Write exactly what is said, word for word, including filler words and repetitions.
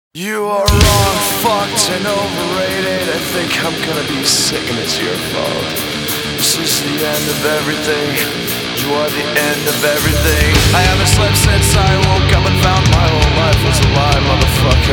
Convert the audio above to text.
You are wrong, fucked and overrated. I think I'm gonna be sick and it's your fault. This is the end of everything. You are the end of everything. I haven't slept since I woke up and found my whole life was a lie, motherfucker.